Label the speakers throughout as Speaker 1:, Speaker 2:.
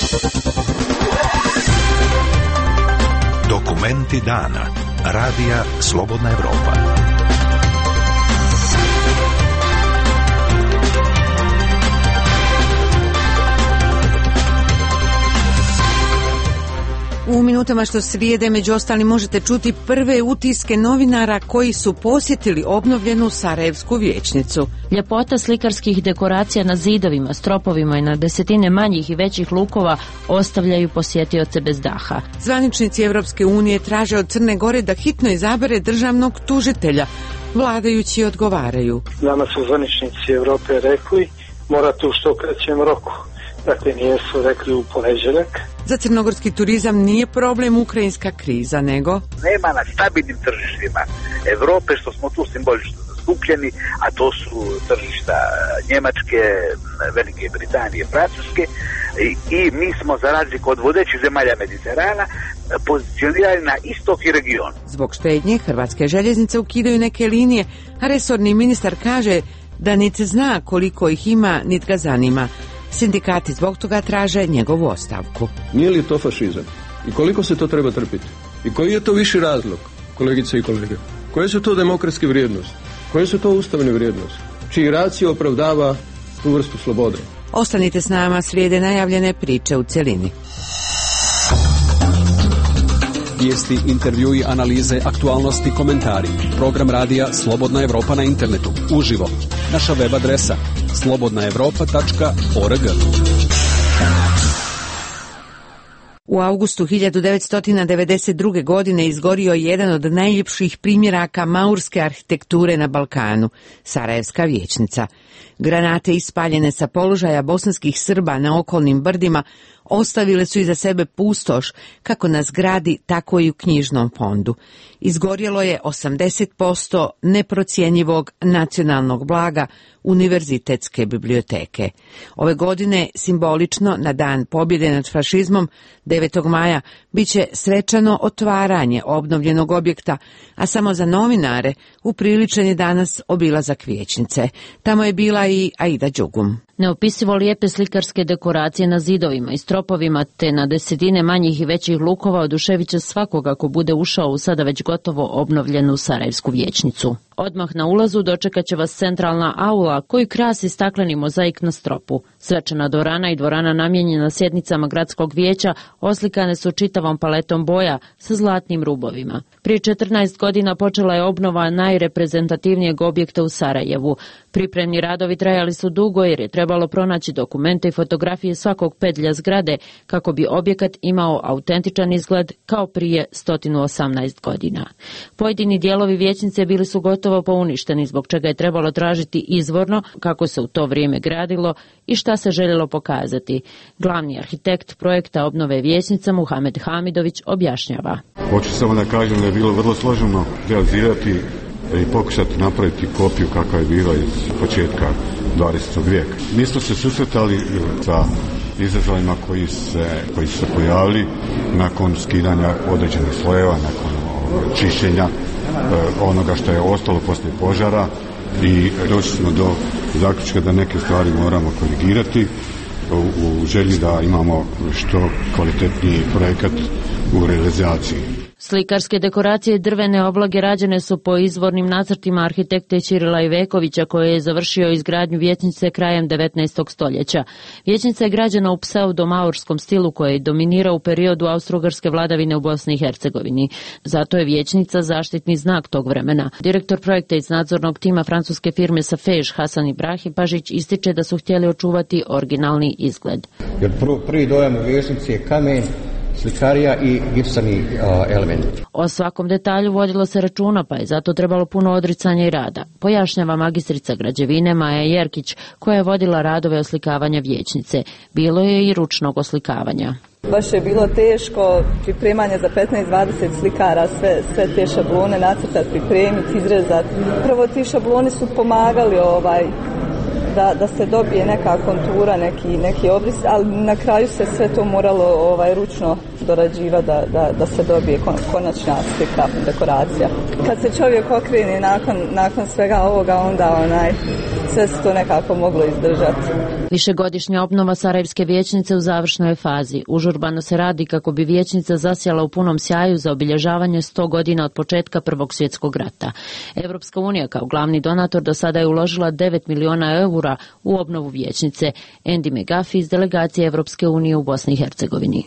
Speaker 1: Dokumenti dana. Radija Slobodna Evropa.
Speaker 2: U minutama što slijede, među ostalim, možete čuti prve utiske novinara koji su posjetili obnovljenu Sarajevsku vijećnicu.
Speaker 3: Ljepota slikarskih dekoracija na zidovima, stropovima i na desetine manjih i većih lukova ostavljaju posjetioce bez daha.
Speaker 2: Zvaničnici Evropske unije traže od Crne Gore da hitno izabere državnog tužitelja. Vladajući odgovaraju.
Speaker 4: Nama su zvaničnici Evrope rekli mora to u što kraćem roku. Dakle, nisu rekli u ponedjeljak.
Speaker 2: Za crnogorski turizam nije problem ukrajinska kriza, nego
Speaker 5: nema na stabilnim tržištima Evrope, što smo tu simbolično zastupljeni, a to su tržišta Njemačke, Velike Britanije, Francuske, i mi smo, za razliku od vodećih zemalja Mediterana, pozicionirani na istok i region.
Speaker 2: Zbog štednje Hrvatske željeznice ukidaju neke linije, a resorni ministar kaže da niti zna koliko ih ima, niti ga zanima. Sindikati zbog toga traže njegovu ostavku.
Speaker 6: Nije li to fašizam? I koliko se to treba trpiti? I koji je to viši razlog, kolegice i kolege? Koje su to demokratske vrijednosti? Koje su to ustavne vrijednosti? Čiji racio opravdava tu vrstu slobode?
Speaker 2: Ostanite s nama, slijede najavljene priče u cjelini.
Speaker 7: Vijesti, intervjui, analize, aktualnosti, komentari. Program radija Slobodna Evropa na internetu. Uživo. Naša web adresa slobodnaevropa.org.
Speaker 2: U augustu 1992. godine izgorio je jedan od najljepših primjeraka maurske arhitekture na Balkanu, Sarajevska vijećnica. Granate ispaljene sa položaja bosanskih Srba na okolnim brdima ostavile su iza sebe pustoš, kako na zgradi, tako i u knjižnom fondu. Izgorjelo je 80% neprocjenjivog nacionalnog blaga Univerzitetske biblioteke. Ove godine, simbolično, na dan pobjede nad fašizmom, 9. maja, bit će svečano otvaranje obnovljenog objekta, a samo za novinare upriličen je danas obilazak vijećnice. Tamo je bila i Aida Đugum.
Speaker 3: Neopisivo lijepe slikarske dekoracije na zidovima i stropovima, te na desetine manjih i većih lukova oduševit će svakoga ko bude ušao u sada već gotovo obnovljenu Sarajevsku vijećnicu. Odmah na ulazu dočekat će vas centralna aula koju krasi stakleni mozaik na stropu. Svečana dvorana i dvorana namijenjena sjednicama gradskog vijeća oslikane su čitavom paletom boja sa zlatnim rubovima. Prije 14 godina počela je obnova najreprezentativnijeg objekta u Sarajevu. Pripremni radovi trajali su dugo jer je trebalo pronaći dokumente i fotografije svakog pedlja zgrade kako bi objekat imao autentičan izgled kao prije 118 godina. Pojedini dijelovi vijećnice bili su gotovo pouništeni, zbog čega je trebalo tražiti izvorno kako se u to vrijeme gradilo i šta se željelo pokazati. Glavni arhitekt projekta obnove vijećnica Muhamed Hamidović objašnjava.
Speaker 8: Hoću samo da kažem da je bilo vrlo složeno realizirati i pokušati napraviti kopiju kakva je bila iz početka 20. vijeka. Mi smo se susretali sa izazovima koji su se pojavili nakon skidanja određenih slojeva, nakon čišćenja onoga što je ostalo poslije požara, i došli smo do zaključka da neke stvari moramo korigirati u želji da imamo što kvalitetniji projekat u realizaciji.
Speaker 3: Slikarske dekoracije i drvene obloge rađene su po izvornim nacrtima arhitekte Ćirila Ivekovića, koji je završio izgradnju vijećnice krajem 19. stoljeća. Vijećnica je građena u pseudo-maurskom stilu koji je dominirao u periodu austrougarske vladavine u Bosni i Hercegovini. Zato je vijećnica zaštitni znak tog vremena. Direktor projekta iz nadzornog tima francuske firme Safej Hasan Ibrahipažić ističe da su htjeli očuvati originalni izgled.
Speaker 9: Jer prvi dojam u vijećnici je kamen, slikarija i gipsani element.
Speaker 3: O svakom detalju vodilo se računa, pa je zato trebalo puno odricanja i rada. Pojašnjava magistrica građevine Maja Jerkić, koja je vodila radove oslikavanja vijećnice. Bilo je i ručnog oslikavanja.
Speaker 10: Baš je bilo teško pripremanje za 15-20 slikara, sve te šablone nacrtati, pripremiti, izrezati. Prvo ti šabloni su pomagali da se dobije neka kontura, neki obris, ali na kraju se sve to moralo ručno dorađivati da se dobije konačna slika, dekoracija. Kad se čovjek okrene nakon svega ovoga, onda sve se to nekako moglo izdržati.
Speaker 3: Višegodišnja obnova Sarajevske vijećnice u završnoj je fazi. Užurbano se radi kako bi vijećnica zasjala u punom sjaju za obilježavanje 100 godina od početka Prvog svjetskog rata. Europska unija kao glavni donator do sada je uložila 9 miliona eura u obnovu vijećnice. Andy McGuffey iz delegacije Europske unije u Bosni i Hercegovini.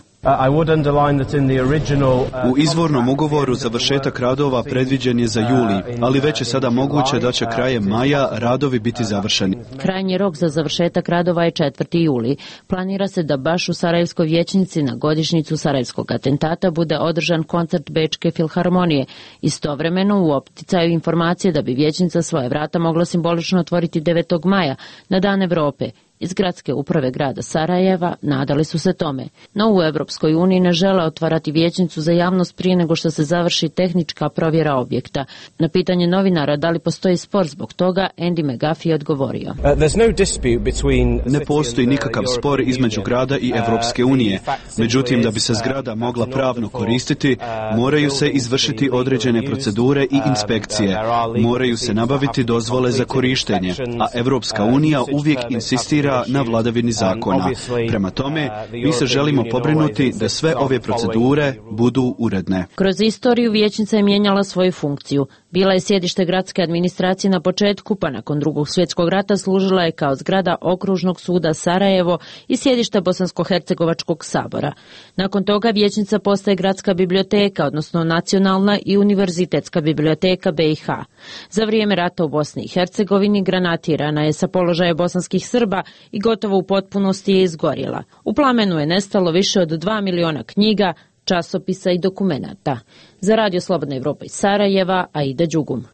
Speaker 11: U izvornom ugovoru završetak radova predviđen je za juli, ali već je sada moguće da će krajem maja radovi biti završeni.
Speaker 3: Krajnji rok za završetak radova je 4. juli. Planira se da baš u Sarajevskoj vijećnici na godišnjicu Sarajevskog atentata bude održan koncert Bečke filharmonije. Istovremeno u opticaju informacije da bi vijećnica svoje vrata mogla simbolično otvoriti 9. maja na Dan Europe. Iz gradske uprave grada Sarajeva nadali su se tome. No u Europskoj uniji ne žele otvarati vijećnicu za javnost prije nego što se završi tehnička provjera objekta. Na pitanje novinara da li postoji spor zbog toga, Andy McGuffey je odgovorio.
Speaker 11: Ne postoji nikakav spor između grada i Europske unije. Međutim, da bi se zgrada mogla pravno koristiti, moraju se izvršiti određene procedure i inspekcije. Moraju se nabaviti dozvole za korištenje, a Europska unija uvijek insistira na vladavini zakona. Prema tome, mi se želimo pobrinuti da sve ove procedure budu uredne.
Speaker 3: Kroz istoriju vijećnica je mijenjala svoju funkciju. Bila je sjedište gradske administracije na početku, pa nakon Drugog svjetskog rata služila je kao zgrada Okružnog suda Sarajevo i sjedište Bosansko-hercegovačkog sabora. Nakon toga vijećnica postaje gradska biblioteka, odnosno nacionalna i univerzitetska biblioteka BiH. Za vrijeme rata u Bosni i Hercegovini granatirana je sa položaja bosanskih Srba i gotovo u potpunosti je izgorjela. U plamenu je nestalo više od 2 miliona knjiga, časopisa i dokumenata. Za Radio Slobodna Evropa iz Sarajeva, Aida Đugum.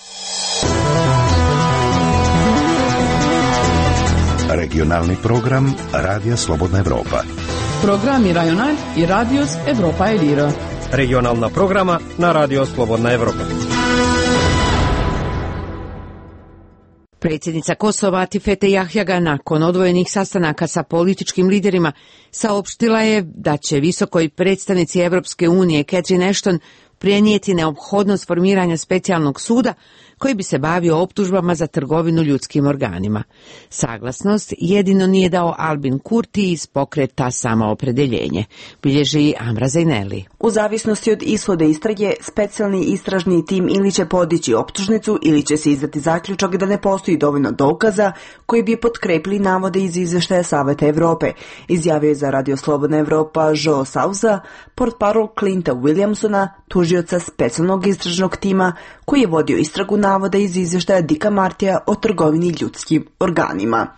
Speaker 1: Regionalni program Radija Slobodna Evropa.
Speaker 12: Programi Rajonal i Radios Evropa Elira.
Speaker 13: Regionalna programa na Radio Slobodna Evropa.
Speaker 2: Predsjednica Kosova Atifete Jahjaga nakon odvojenih sastanaka sa političkim liderima saopštila je da će visokoj predstavnici Evropske unije Catherine Ashton prenijeti neophodnost formiranja specijalnog suda koji bi se bavio optužbama za trgovinu ljudskim organima. Saglasnost jedino nije dao Albin Kurti iz pokreta Samoopredeljenje, bilježi Amra Zajneli.
Speaker 14: U zavisnosti od ishoda istrage, specijalni istražni tim ili će podići optužnicu ili će se izdati zaključak da ne postoji dovoljno dokaza koji bi potkrepili navode iz izvještaja Saveta Evrope, izjavio je za Radio Slobodna Evropa Joe Souza, portparol Clinta Williamsona, tužioca specijalnog istražnog tima koji je vodio istragu navoda iz izvještaja Dicka Martija o trgovini ljudskim organima.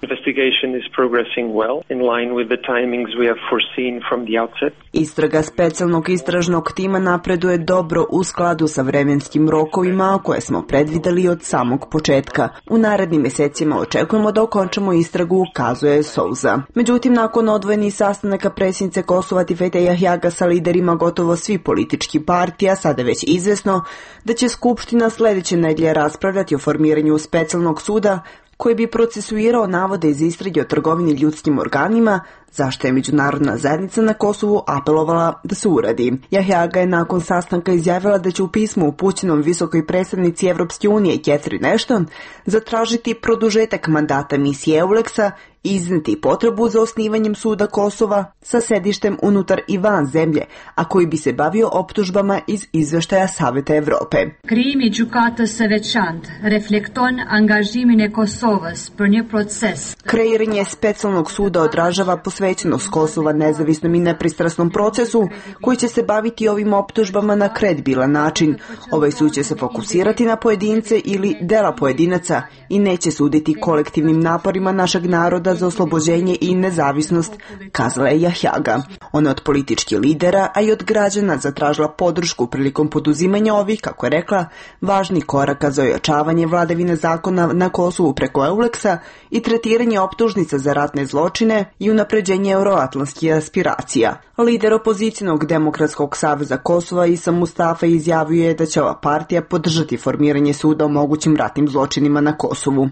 Speaker 14: Istraga specijalnog istražnog tima napreduje dobro u skladu sa vremenskim rokovima koje smo predvidjeli od samog početka. U narednim mjesecima očekujemo da okončamo istragu, kazuje Souza. Međutim, nakon odvojenih sastanaka predsjednice Kosova Atifete Jahjaga sa liderima gotovo svih političkih partija, sada je već izvjesno da će Skupština sljedeće nedjelje raspravljati o formiranju specijalnog suda koji bi procesuirao navode iz istrage o trgovini ljudskim organima, zašto je međunarodna zajednica na Kosovu apelovala da se uradi. Jahjaga je nakon sastanka izjavila da će u pismu upućenom visokoj predstavnici Evropske unije Catherine Ashton zatražiti produžetak mandata misije EULEX-a i iznijeti potrebu za osnivanjem suda Kosova sa sedištem unutar i van zemlje, a koji bi se bavio optužbama iz izvještaja Saveta Evrope.
Speaker 15: Krimi gjukata se veçant reflekton angažimin Kosovas për një proces.
Speaker 14: Kreiranje specijalnog suda odražava posvećenost Kosova nezavisnom i nepristrasnom procesu koji će se baviti ovim optužbama na kredibilan način. Ovaj sud će se fokusirati na pojedince ili dela pojedinaca i neće suditi kolektivnim naporima našeg naroda za oslobođenje i nezavisnost, kazala je Jahjaga. Ona od političkih lidera, a i od građana zatražila podršku prilikom poduzimanja ovih, kako je rekla, važnih koraka za ojačavanje vladavine zakona na Kosovu preko EULEX-a i tretiranje optužnica za ratne zločine i unapređenje euroatlantskih aspiracija. Lider opozicijnog Demokratskog saveza Kosova Isa Mustafa izjavio je da će ova partija podržati formiranje suda o mogućim ratnim zločinima na Kosovu.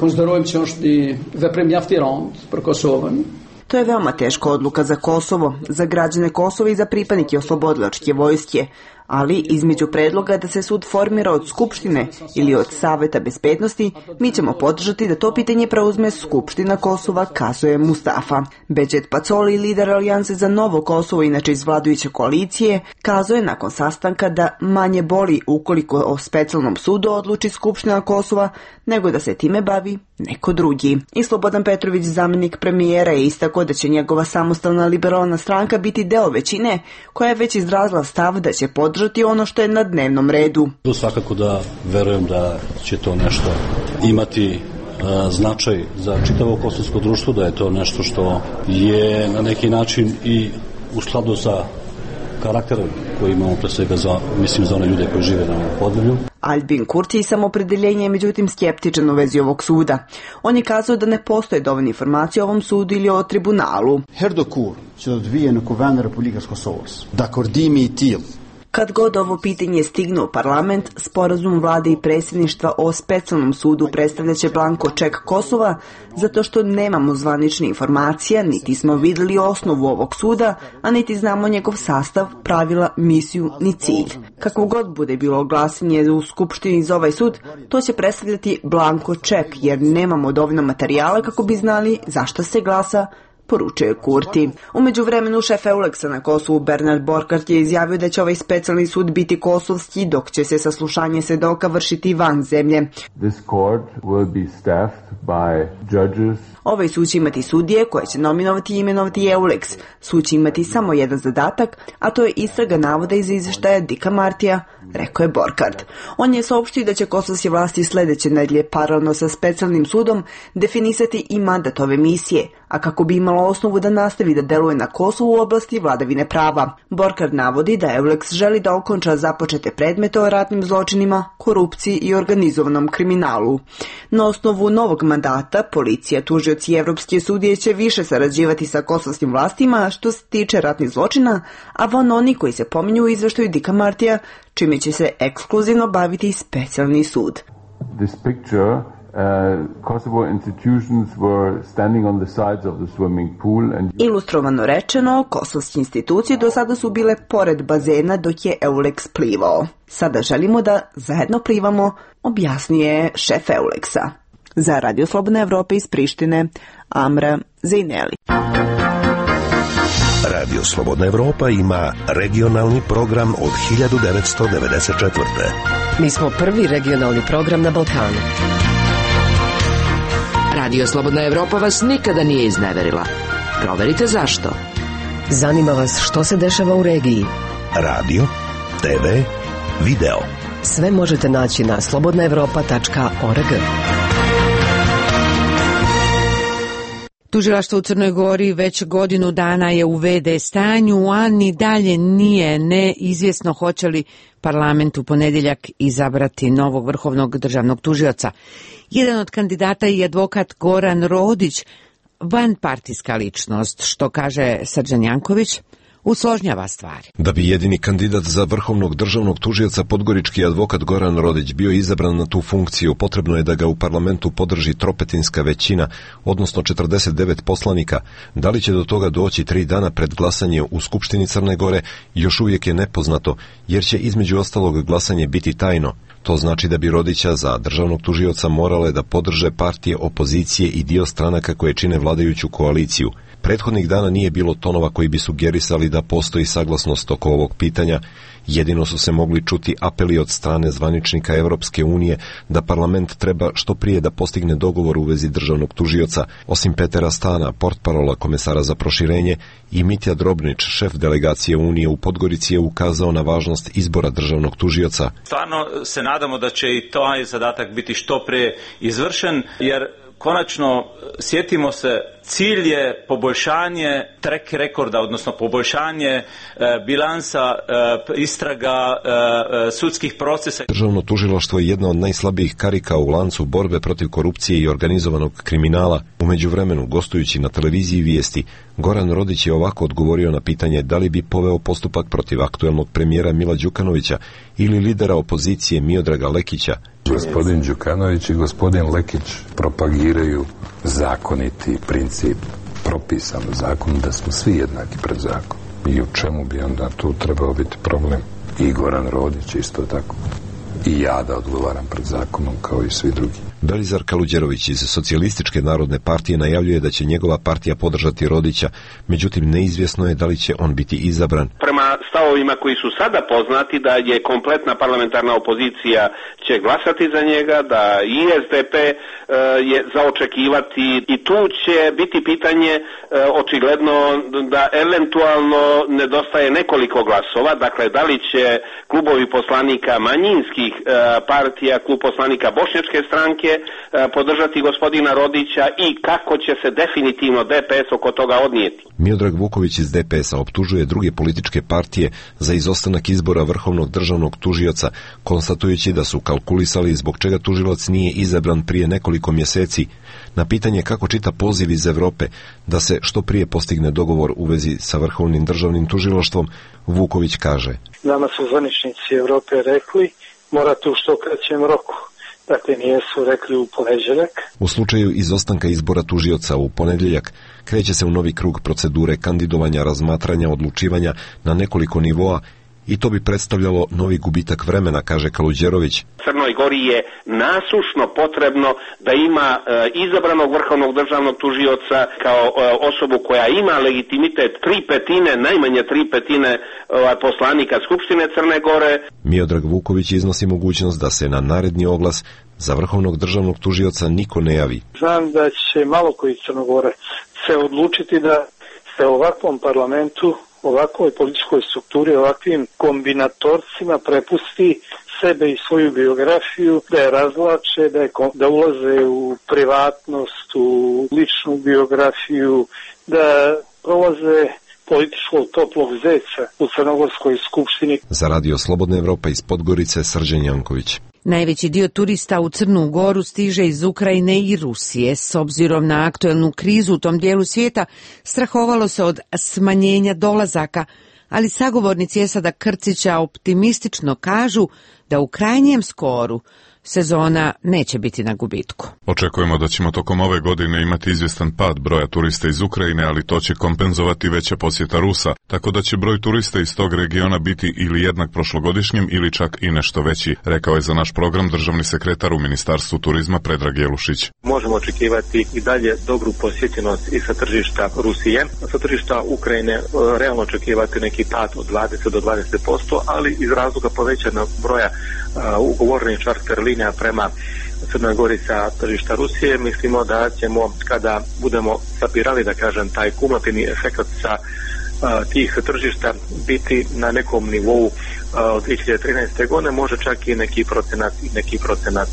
Speaker 14: To je veoma teška odluka za Kosovo, za građane Kosova i za pripadnike oslobodilačke vojske. ali između predloga da se sud formira od Skupštine ili od Saveta bezbednosti, mi ćemo podržati da to pitanje preuzme Skupština Kosova, kazuje Mustafa. Beđet Pacoli, lider Alijanse za novo Kosovo, inače iz vladajuće koalicije, kazuje nakon sastanka da manje boli ukoliko o specijalnom sudu odluči Skupština Kosova, nego da se time bavi neko drugi. I Slobodan Petrović, zamjenik premijera, je istakao da će njegova samostalna liberalna stranka biti deo većine koja je već izrazila stav da će podržati ono što je na dnevnom redu.
Speaker 16: Svakako da verujem da će to nešto imati značaj za čitavo kosovsko društvo, da je to nešto što je na neki način i u skladu sa karakterom koji imamo pre svega za one ljude koji žive na ovom podneblju.
Speaker 14: Albin Kurti samopredeljenje je međutim skeptičan u vezi ovog suda. On je kazao da ne postoje dovoljne informacije o ovom sudu ili o tribunalu.
Speaker 17: Herdokur će odvije na Kuvene Republika Kosovos, da kordimi i til.
Speaker 14: Kad god ovo pitanje stigne u parlament, sporazum vlade i predsjedništva o specijalnom sudu predstavljaće blanko ček Kosova, zato što nemamo zvanične informacije, niti smo vidjeli osnovu ovog suda, a niti znamo njegov sastav, pravila, misiju ni cilj. Kako god bude bilo glasanje u Skupštini za ovaj sud, to će predstavljati blanko ček, jer nemamo dovoljno materijala kako bi znali zašto se glasa, poručuje Kurti. U međuvremenu šef Euleksa na Kosovu Bernard Borkart je izjavio da će ovaj specijalni sud biti kosovski, dok će se saslušanje svedoka vršiti van zemlje.
Speaker 18: This court will be staffed by judges.
Speaker 14: Ovaj sud će imati sudije koje će nominovati i imenovati Euleks. Sud će imati samo jedan zadatak, a to je istraga navoda iz izveštaja Dika Martija, rekao je Borkart. On je saopštio da će kosovske vlasti sledeće nedelje paralelno sa specijalnim sudom definisati i mandat ove misije, a kako bi imalo osnovu da nastavi da deluje na Kosovu u oblasti vladavine prava. Borkart navodi da Euleks želi da okonča započete predmete o ratnim zločinima, korupciji i organizovanom kriminalu. Na osnovu novog mandata, policija, tužioci i evropske sudije će više sarađivati sa kosovskim vlastima što se tiče ratnih zločina, a van oni koji se pominju u izveštaju Dika Martija, čime će se ekskluzivno baviti specijalni sud.
Speaker 18: This picture, Kosovo institutions were standing on the sides of the swimming pool and...
Speaker 14: Ilustrovano rečeno, kosovske institucije do sada su bile pored bazena dok je Euleks plivao. Sada želimo da zajedno plivamo, objasnije šef Euleksa. Za Radio Slobodna Evropa iz Prištine, Amra Zejneli.
Speaker 1: Radio Slobodna Evropa ima regionalni program od 1994.
Speaker 19: Mi smo prvi regionalni program na Balkanu.
Speaker 2: Radio Slobodna Evropa vas nikada nije izneverila. Proverite zašto.
Speaker 19: Zanima vas što se dešava u regiji.
Speaker 1: Radio, TV, video.
Speaker 19: Sve možete naći na slobodnaevropa.org.
Speaker 2: Tužilaštvo u Crnoj Gori već godinu dana je u VD stanju, a ni dalje nije neizvjesno hoće li parlament u ponedjeljak izabrati novog vrhovnog državnog tužioca. Jedan od kandidata je advokat Goran Rodić, vanpartijska ličnost, što kaže Srđan Janković, usložnjava stvari.
Speaker 20: Da bi jedini kandidat za vrhovnog državnog tužioca podgorički advokat Goran Rodić bio izabran na tu funkciju, potrebno je da ga u parlamentu podrži tropetinska većina, odnosno 49 poslanika. Da li će do toga doći 3 dana pred glasanje u Skupštini Crne Gore, još uvijek je nepoznato, jer će između ostalog glasanje biti tajno. To znači da bi Rodića za državnog tužioca morale da podrže partije opozicije i dio stranaka koje čine vladajuću koaliciju. Prethodnih dana nije bilo tonova koji bi sugerisali da postoji saglasnost oko ovog pitanja. Jedino su se mogli čuti apeli od strane zvaničnika Evropske unije da parlament treba što prije da postigne dogovor u vezi državnog tužioca. Osim Petera Stana, portparola komesara za proširenje, i Mitja Drobnić, šef delegacije Unije u Podgorici, je ukazao na važnost izbora državnog tužioca.
Speaker 21: Stvarno se nadamo da će i taj zadatak biti što prije izvršen, jer konačno, sjetimo se, cilj je poboljšanje track rekorda, odnosno poboljšanje bilansa istraga sudskih procesa.
Speaker 20: Državno tužilaštvo je jedna od najslabijih karika u lancu borbe protiv korupcije i organizovanog kriminala. U međuvremenu, gostujući na televiziji Vijesti, Goran Rodić je ovako odgovorio na pitanje da li bi poveo postupak protiv aktuelnog premijera Mila Đukanovića ili lidera opozicije Miodraga Lekića.
Speaker 22: Gospodin Đukanović i gospodin Lekić propagiraju zakoniti princip, propisan u zakonu da smo svi jednaki pred zakonom. I u čemu bi onda tu trebao biti problem? i Goran Rodić isto tako. I ja da odgovaram pred zakonom kao i svi drugi.
Speaker 20: Belizar Kaluđerović iz Socijalističke narodne partije najavljuje da će njegova partija podržati Rodića, međutim neizvjesno je da li će on biti izabran.
Speaker 4: Prema stavovima koji su sada poznati da je kompletna parlamentarna opozicija će glasati za njega, da i SDP je za očekivati i tu će biti pitanje očigledno da eventualno nedostaje nekoliko glasova, dakle da li će klubovi poslanika manjinskih partija, klub poslanika Bošnjačke stranke podržati gospodina Rodića i kako će se definitivno DPS oko toga odnijeti.
Speaker 20: Miodrag Vuković iz DPS-a optužuje druge političke partije za izostanak izbora vrhovnog državnog tužioca, konstatujući da su kalkulisali zbog čega tužilac nije izabran prije nekoliko mjeseci. Na pitanje kako čita poziv iz Europe da se što prije postigne dogovor u vezi sa vrhovnim državnim tužilaštvom, Vuković kaže:
Speaker 5: Nama su zvaničnici Europe rekli morate u što kraćem roku. Dakle, nijesu rekli u ponedjeljak.
Speaker 20: U slučaju izostanka izbora tužioca u ponedjeljak kreće se u novi krug procedure kandidovanja, razmatranja, odlučivanja na nekoliko nivoa i to bi predstavljalo novi gubitak vremena, kaže Kaluđerović.
Speaker 4: Crnoj Gori je nasušno potrebno da ima izabranog vrhovnog državnog tužioca kao osobu koja ima legitimitet 3/5, najmanje 3/5 poslanika Skupštine Crne Gore.
Speaker 20: Miodrag Vuković iznosi mogućnost da se na naredni oglas za vrhovnog državnog tužioca niko ne javi.
Speaker 5: Znam da će malo koji Crnogore se odlučiti da se ovakvom parlamentu, ovakvoj političkoj strukturi, ovakvim kombinatorcima prepusti sebe i svoju biografiju, da je razvlače, da ulaze u privatnost, u ličnu biografiju, da prolaze političkog toplog zeca u Crnogorskoj skupštini.
Speaker 20: Za Radio Slobodna Evropa iz Podgorice, Srđan Janković.
Speaker 2: Najveći dio turista u Crnu Goru stiže iz Ukrajine i Rusije. S obzirom na aktuelnu krizu u tom dijelu svijeta, strahovalo se od smanjenja dolazaka, ali sagovornici Esada Krcića optimistično kažu da u krajnjem skoru sezona neće biti na gubitku.
Speaker 23: Očekujemo da ćemo tokom ove godine imati izvjestan pad broja turista iz Ukrajine, ali to će kompenzovati veća posjeta Rusa, tako da će broj turista iz tog regiona biti ili jednak prošlogodišnjem ili čak i nešto veći, rekao je za naš program državni sekretar u Ministarstvu turizma Predrag Jelušić.
Speaker 24: Možemo očekivati i dalje dobru posjećenost i sa tržišta Rusije, sa tržišta Ukrajine realno očekivati neki pad od 20 do 20%, ali iz razloga povećanog broja ugovorenih čarter linija prema Crnoj Gori sa tržišta Rusije, mislimo da ćemo, kada budemo sabirali, da kažem, taj kumulativni efekt sa tih tržišta biti na nekom nivou od 2013. godine, može čak i neki procenat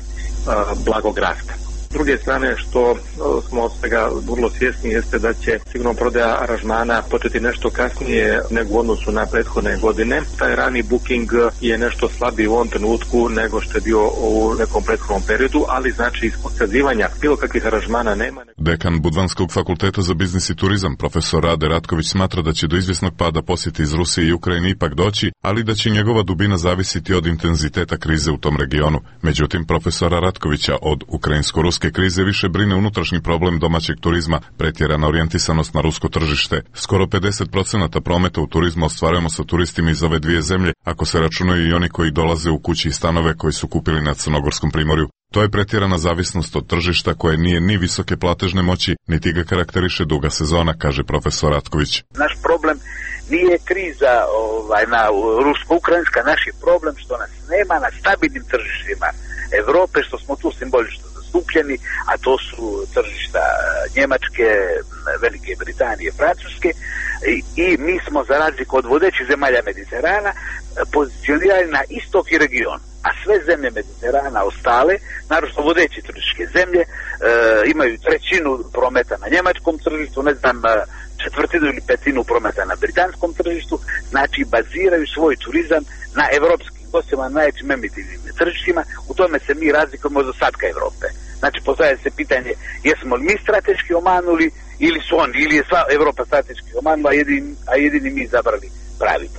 Speaker 24: blagog rasta. S druge strane, što smo od svega vrlo svjesni, jeste da će sigurno prodaja aranžmana početi nešto kasnije nego u odnosu na prethodne godine. Taj rani booking je nešto slabiji u ovom trenutku nego što je bio u nekom prethodnom periodu, ali znači iz otkazivanja bilo kakvih aranžmana nema.
Speaker 23: Dekan Budvanskog fakulteta za biznis i turizam, profesor Rade Ratković, smatra da će do izvjesnog pada posjeti iz Rusije i Ukrajine ipak doći, ali da će njegova dubina zavisiti od intenziteta krize u tom regionu. Međutim, profesora Ratkovića od ukrajinsko-ruske krize više brine unutrašnji problem domaćeg turizma, pretjerana orijentisanost na rusko tržište. Skoro 50% prometa u turizmu ostvarujemo sa turistima iz ove dvije zemlje, ako se računaju i oni koji dolaze u kući i stanove koji su kupili na Crnogorskom primorju. To je pretjerana zavisnost od tržišta koje nije ni visoke platežne moći, niti ga karakteriše duga sezona, kaže profesor Ratković.
Speaker 25: Naš problem nije kriza na rusko-ukrajinska, naš je problem što nas nema na stabilnim tržištima Evrope, što smo tu simbolično zastupljeni, a to su tržišta Njemačke, Velike Britanije, Francuske i mi smo za razliku od vodećih zemalja Mediterana pozicionirani na istok i region, a sve zemlje Mediterana ostale, naročito vodeće turističke zemlje, imaju trećinu prometa na njemačkom tržištu, četvrtinu ili petinu prometa na britanskom tržištu, znači baziraju svoj turizam na evropskim gostima, na najvećim emitivnim tržištima. U tome se mi razlikujemo od ostatka Evrope. Znači, postavlja se pitanje jesmo li mi strateški omanuli ili su oni, ili je sva Evropa strateški omanula, a jedini mi izabrali pravi put.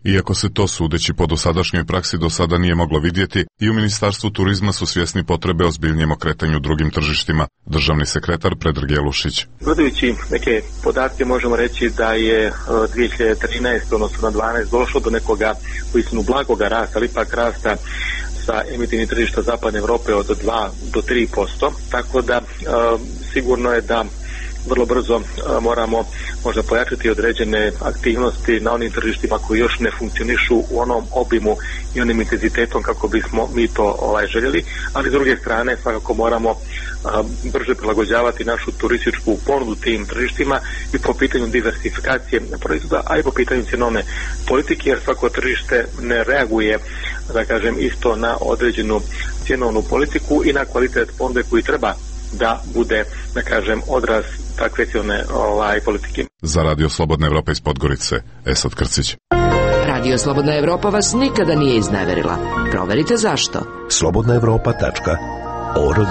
Speaker 23: Iako se to, sudeći po dosadašnjoj praksi, do sada nije moglo vidjeti, i u Ministarstvu turizma su svjesni potrebe ozbiljnijem okretanju drugim tržištima. Državni sekretar Predrag Jelušić.
Speaker 24: Gledajući neke podatke možemo reći da je 2013. odnosno na 12 došlo do nekoga uistinu blagoga rasta, ali ipak rasta sa emitivnih tržišta Zapadne Europe od 2 do 3%, tako da sigurno je da vrlo brzo moramo možda pojačati određene aktivnosti na onim tržištima koji još ne funkcionišu u onom obimu i onim intenzitetom kako bismo mi to željeli, ali s druge strane svakako moramo brže prilagođavati našu turističku ponudu tim tržištima i po pitanju diversifikacije proizvoda, a i po pitanju cjenovne politike, jer svako tržište ne reaguje, da kažem, isto na određenu cjenovnu politiku i na kvalitet ponude koji treba da bude, da kažem, odraz takve cjenovne politike.
Speaker 23: Za Radio Slobodna Evropa iz Podgorice, Esad Krcić.
Speaker 6: Radio Slobodna Evropa vas nikada nije izneverila. Proverite zašto.
Speaker 1: slobodnaevropa.org.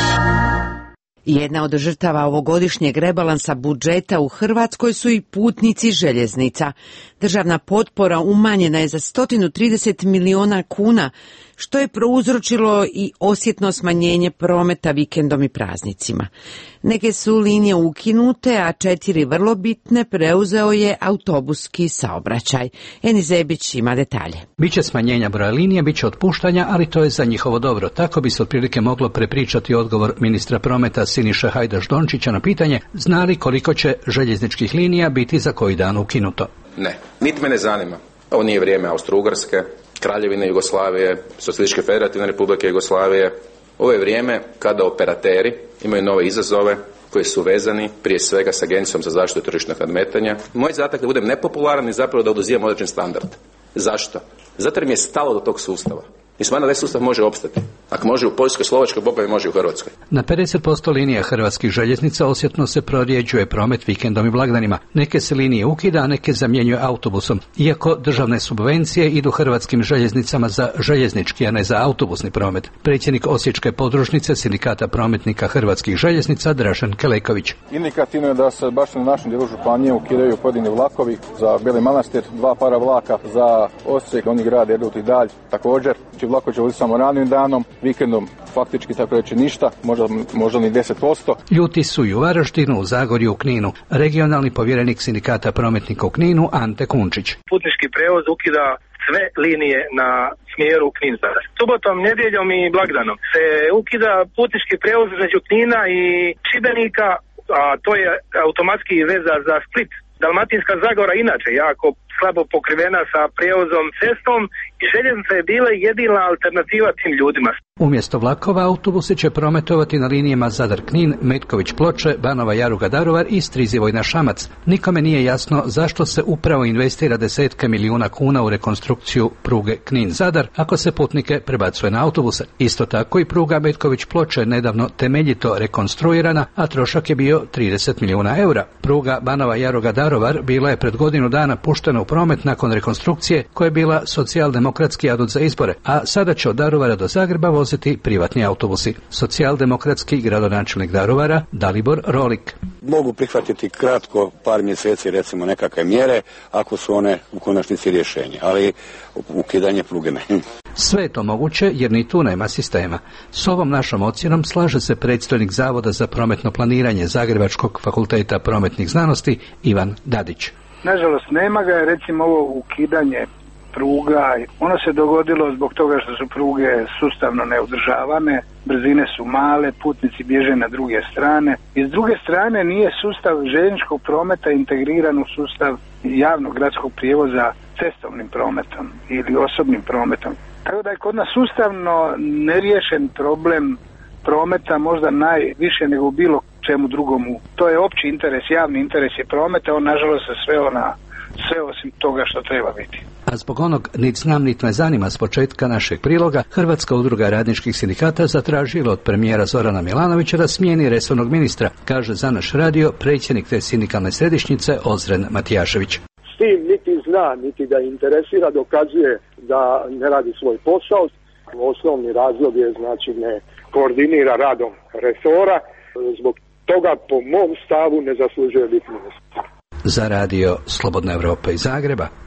Speaker 2: Jedna od žrtava ovogodišnjeg rebalansa budžeta u Hrvatskoj su i putnici željeznica. Državna potpora umanjena je za 130 miliona kuna, što je prouzročilo i osjetno smanjenje prometa vikendom i praznicima. Neke su linije ukinute, a 4 vrlo bitne preuzeo je autobuski saobraćaj. Eni Zebić ima detalje.
Speaker 7: Biće smanjenja broja linije, biće otpuštanja, ali to je za njihovo dobro. Tako bi se otprilike moglo prepričati odgovor ministra prometa Siniše Hajdaš-Dončića na pitanje zna li koliko će željezničkih linija biti za koji dan ukinuto.
Speaker 8: Ne, niti me ne zanima. Ovo nije vrijeme Austro-Ugarske, Kraljevine Jugoslavije, Socijalističke federativne republike Jugoslavije. Ovo je vrijeme kada operateri imaju nove izazove koji su vezani prije svega s Agencijom za zaštitu tržišnog nadmetanja. Moj zadatak da budem nepopularan i zapravo da oduzimam određen standard. Zašto? Zato jer mi je stalo do tog sustava. I smatram da sustav može opstati. Ako može u Poljskoj, Slovačkoj, Boga mi može u Hrvatskoj.
Speaker 7: Na 50% linija hrvatskih željeznica osjetno se prorjeđuje promet vikendom i blagdanima. Neke se linije ukida, a neke zamjenjuje autobusom. Iako državne subvencije idu hrvatskim željeznicama za željeznički, a ne za autobusni promet. Predsjednik Osječke podružnice Sindikata prometnika hrvatskih željeznica Dražen Keleković.
Speaker 9: Indikativno je da se baš na našem dijelu županije ukidaju pojedini vlakovi za Beli Manastir, 2 para vlaka za Osijek, oni grad Erdut i Dalj također. Vlako će voziti samo ranim danom, vikendom faktički tako reći ništa, možda ni 10%.
Speaker 7: Ljuti su i u Varaždinu, u Zagorju, u Kninu. Regionalni povjerenik Sindikata prometnika u Kninu Ante Kunčić.
Speaker 10: Putnički prevoz ukida sve linije na smjeru Knin-Zadar. Subotom, nedjeljom i blagdanom se ukida putnički prevoz između Knina i Šibenika, a to je automatski veza za Split. Dalmatinska Zagora inače jako slabo pokrivena sa prijevozom cestom i željeznica je bila jedina alternativa tim ljudima.
Speaker 7: Umjesto vlakova autobusi će prometovati na linijama Zadar-Knin, Metković-Ploče, Banova Jaruga-Daruvar i Strizivojna-Šamac. Nikome nije jasno zašto se upravo investira desetke milijuna kuna u rekonstrukciju pruge Knin-Zadar ako se putnike prebacuje na autobuse. Isto tako i pruga Metković-Ploče nedavno temeljito rekonstruirana, a trošak je bio 30 milijuna eura. Pruga Banova Jaruga-Daruvar bila je pred godinu dana puštena u promet nakon rekonstrukcije koja je bila socijaldemokratski adut za izbore, a sada će od Daruvara do Zagreba voziti privatni autobusi. Socijaldemokratski gradonačelnik Daruvara Dalibor Rolik.
Speaker 26: Mogu prihvatiti kratko, par mjeseci recimo nekakve mjere ako su one u konačnici rješenje, ali ukidanje pruge ne.
Speaker 7: Sve je to moguće jer ni tu nema sistema. S ovom našom ocjenom slaže se predstojnik Zavoda za prometno planiranje Zagrebačkog fakulteta prometnih znanosti Ivan Dadić.
Speaker 5: Nažalost nema ga, recimo ovo ukidanje pruga, ono se dogodilo zbog toga što su pruge sustavno neodržavane, brzine su male, putnici bježe na druge strane i s druge strane nije sustav željezničkog prometa integriran u sustav javnog gradskog prijevoza cestovnim prometom ili osobnim prometom. Tako da je kod nas sustavno neriješen problem prometa možda najviše nego u bilo čemu drugomu. To je opći interes, javni interes je prometa, on nažalost se sveo na sve osim toga što treba biti.
Speaker 7: A zbog onog nit znam nit me zanima s početka našeg priloga, Hrvatska udruga radničkih sindikata zatražila od premijera Zorana Milanovića da smijeni resornog ministra, kaže za naš radio predsjednik te sindikalne središnjice Ozren Matijašević.
Speaker 27: S tim niti zna, niti ga interesira, dokazuje da ne radi svoj posao. Osnovni razlog je znači ne koordinira radom resora, zbog toga po mom stavu ne zaslužuje biti ministar.
Speaker 7: Za radio Slobodna Evropa iz Zagreba,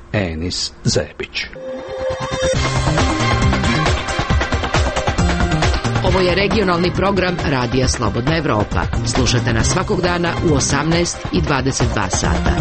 Speaker 7: Enis Zebić.
Speaker 6: Ovo je regionalni program Radija Slobodna Evropa. Slušajte nas svakog dana u 18 i 22 sata.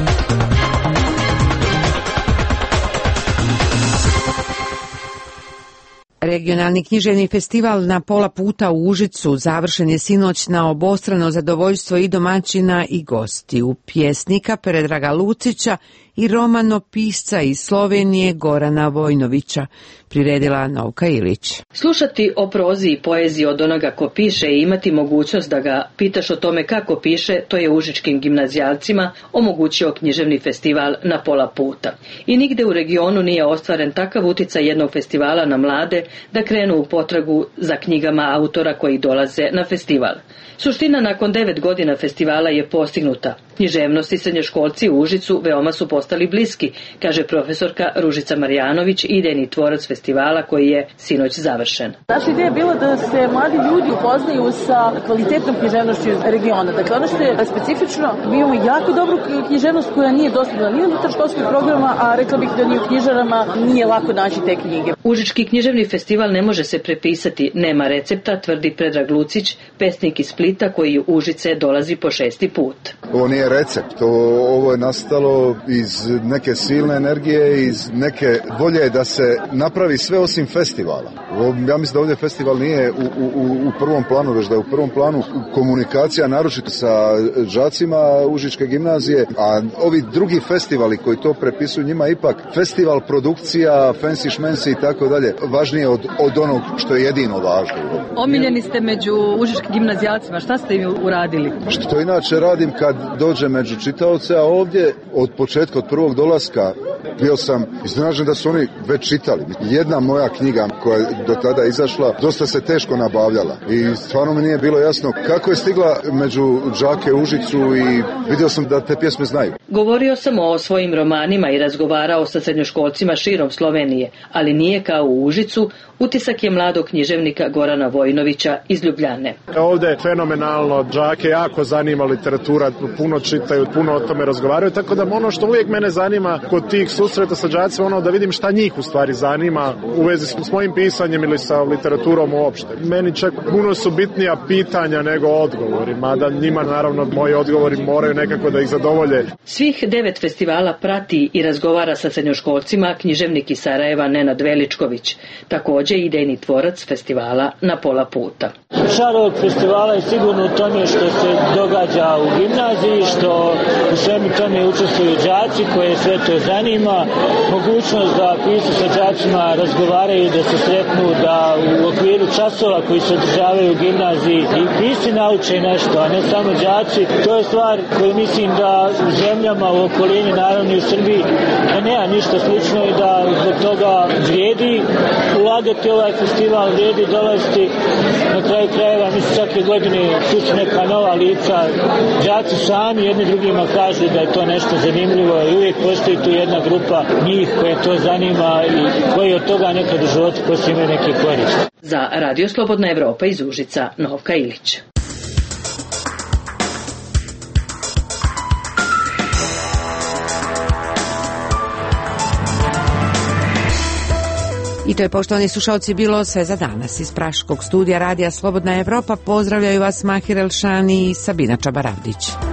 Speaker 2: Regionalni književni festival Na pola puta u Užicu završen je sinoć na obostrano zadovoljstvo i domaćina i gostiju, pjesnika Predraga Lucića i romanopisca iz Slovenije Gorana Vojnovića, priredila Novka Ilić.
Speaker 3: Slušati o prozi i poeziji od onoga ko piše i imati mogućnost da ga pitaš o tome kako piše, to je užičkim gimnazijalcima omogućio književni festival Na pola puta. I nigde u regionu nije ostvaren takav uticaj jednog festivala na mlade da krenu u potragu za knjigama autora koji dolaze na festival. Suština nakon 9 godina festivala je postignuta. Književnost i srednjoškolci u Užicu veoma su postali bliski, kaže profesorka Ružica Marjanović, idejni tvorac festivala koji je sinoć završen.
Speaker 11: Naša ideja je bila da se mladi ljudi upoznaju sa kvalitetnom književnošću regiona. Dakle, ono što je specifično, mi imamo jako dobru književnost koja nije dostupna ni unutar školskih programa, a rekla bih da ni u knjižarama nije lako naći te knjige.
Speaker 3: Užički književni festival ne može se prepisati, nema recepta, tvrdi Predrag Lucić, pesnik iz Splita koji u Užice dolazi po 6. put.
Speaker 12: Ovo nije recept, ovo je nastalo iz neke silne energije, iz neke volje da se napravi sve osim festivala. Ja mislim da ovdje festival nije u prvom planu, već da je u prvom planu komunikacija, naročito sa đacima Užičke gimnazije, a ovi drugi festivali koji to prepisuju, njima ipak festival, produkcija, fancy šmensi i tako dalje, važnije od onog što je jedino važno.
Speaker 11: Omiljeni ste među užičkim gimnazijalcima, šta ste im uradili?
Speaker 12: Što inače radim kad dođem među čitaoce, a ovdje od početka, od prvog dolaska bio sam iznenađen da su oni već čitali. Jedna moja knjiga koja je do tada izašla, dosta se teško nabavljala i stvarno mi nije bilo jasno kako je stigla među đake u Užicu i vidio sam da te pjesme znaju.
Speaker 3: Govorio sam o svojim romanima i razgovarao sa srednjoškolcima širom Slovenije, ali nije kao u Užicu. Utisak je mladog književnika Gorana Vojnovića iz Ljubljane.
Speaker 13: Ovdje je fenomenalno, đake jako zanima literatura, puno čitaju, puno o tome razgovaraju, tako da ono što uvijek mene zanima kod tih susreta sa đacima, ono da vidim šta njih u stvari zanima u vezi s mojim pisanjem ili sa literaturom uopšte. Meni čak puno su bitnija pitanja nego odgovori, mada njima naravno moji odgovori moraju nekako da ih zadovolje.
Speaker 3: Svih 9 festivala prati i razgovara sa srednjoškolcima književnik iz Sarajeva Nenad Veličković, također idejni tvorac festivala Na pola puta.
Speaker 15: Šar ovog festivala je sigurno u tome što se događa u gimnaziji, što u svemu tome učestvuju đaci koje sve to zanima, mogućnost da pisci sa đacima razgovaraju, da se sretnu, da u okviru časova koji se održavaju u gimnaziji i pisci nauče nešto, a ne samo đaci. To je stvar koju mislim da u zemljama u okolini, naravno i u Srbiji, da nema ništa slično i da zbog toga vrijedi ulagati ovaj festival, vrijedi dolaziti. Na kraju krajeva, mislim, svake godine tu su neka nova lica. Đaci sami jedni drugima kažu da je to nešto zanimljivo i uvijek postoji tu jedna grupa njih koje to zanima i koji od toga nekad u životu poslije imaju neke koriste.
Speaker 3: Za Radio Slobodna Evropa iz Užica, Novka Ilić.
Speaker 2: I to je, poštovani slušalci, bilo sve za danas. Iz Praškog studija Radija Slobodna Evropa pozdravljaju vas Mahir Elšani i Sabina Čabaravdić.